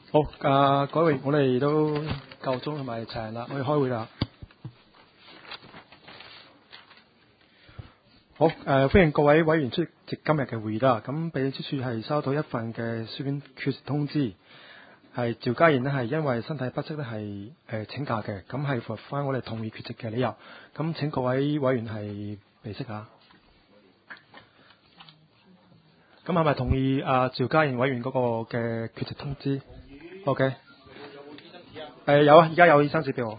好，各位，我哋都夠鐘同埋齊人啦，我哋開會啦。好，歡迎各位委員出席今日嘅會議啦。咁秘書處係收到一份嘅書面缺席通知，係趙家賢呢係因為身體不適呢係請假嘅，咁係符合翻我哋同意缺席嘅理由。咁請各位委員係備悉下。咁係咪同意趙家賢委員嗰個嘅缺席通知？OK。有啊，而家有醫生紙俾我。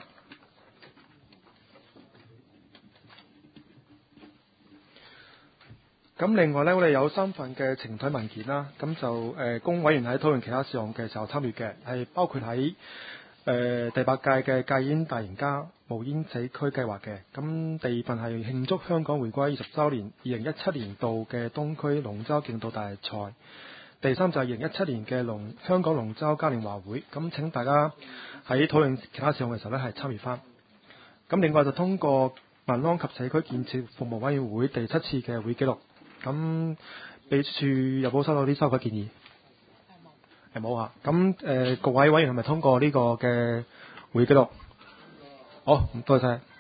咁另外呢，我哋有3份嘅呈體文件啦，咁就供委員喺討論其他事項嘅時候參與嘅，係包括喺第8屆嘅戒煙大型加無煙社區計劃嘅。咁第2份係慶祝香港回歸20週年2017年度嘅東區龍舟競渡大賽。第3就係2017年嘅香港龍舟嘉年華會。咁請大家喺討論其他事項嘅時候呢係參與翻。咁另外就通過民安及社區建設服務委員會第7次嘅會記錄。咁秘書處有冇收到啲修改建議？冇啊。咁各位委員係咪通過呢個嘅會記錄？好，多謝晒。